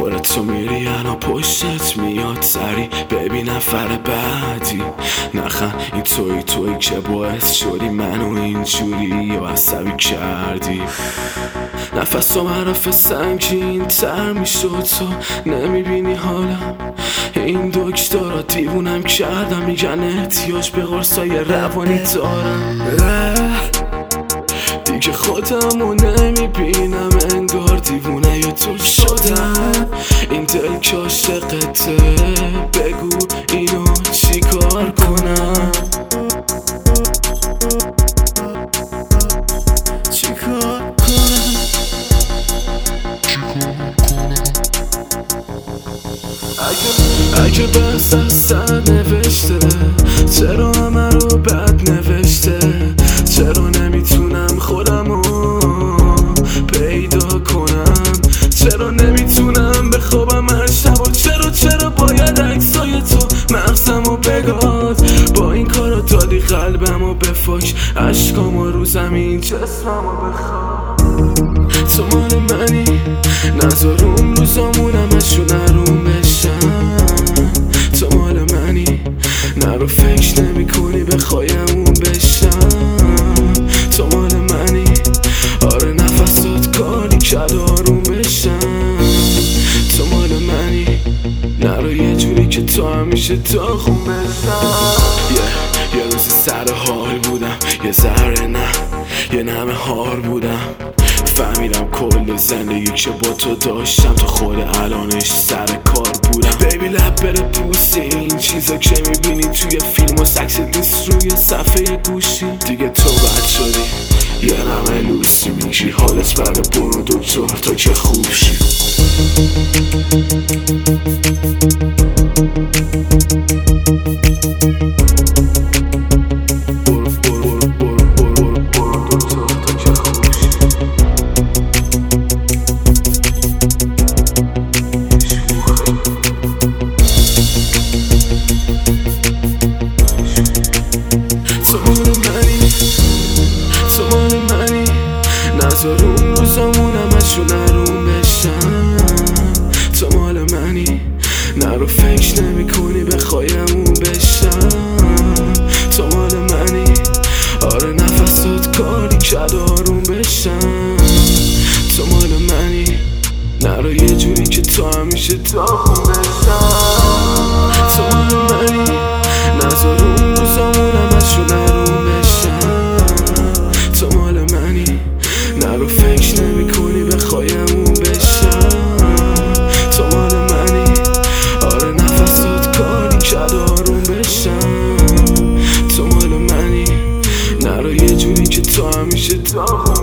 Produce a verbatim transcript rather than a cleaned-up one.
دوباره تو میری انا پشتت میاد سری ببین نفر بعدی نخن این توی توی که باعث شدی منو اینجوری یا عصبی کردی نفس و حرف سنگین تر میشد تو نمیبینی حالم این دکترها دیوونم کردم میگن احتیاج به قرصای روانی دارم دیگه خودمو نمیبینم انگار دیوونه یا تو شدم این دل که عاشقته بگو اینو چی کار کنم چی کار کنم اگه اگه بس از سر نوشته چرا همه رو بد نوشته چرا نمیتونم خودمو پیدا کنم چرا نمیتونم بخوابم هر شب و چرا چرا باید عکسای تو مغزمو بگاد با این کارا دادی قلبمو بفاش عشقامو رو زمین جسممو بخواد تو مال منی نذار اون روزامونم اشون نروم بشم تو مال منی نرو فکر نمی کنی بخوایمون بشم تو مال منی آره نفسات کاری کرد آروم بشم تو مال منی نرو یه جوری که تو همیشه تا خون بشم yeah. یه روز سر حال بودم یه ذره نه یه نمه هار بودم فهمیدم کل زندگی که با تو داشتم تو خود الانش سر کار بودم بیبی لب بره پوسی این چیزا که میبینی توی فیلم و سکس نیست روی صفحه گوشی دیگه تو بد شدی یه نمه لوسی میگی حالت بعد برو دکتر تا که خوب شی نذار اون روزامونم اشون نروم بشم تو مال منی نرو فکر نمی کنی بخوایمون بشم تو مال منی آره نفسات کاری کرد آروم بشم تو مال منی نرو یه جوری که تو همیشه تا خون بشم تو مال منی نذار اون روزامونم اشون نروم بشم تو مال منی نرو فکر نمی کنی بخوایمون بشم تو مال منی آره نفسات کاری کرد آروم بشم تو مال منی نرو یه جوری که تو همیشه تا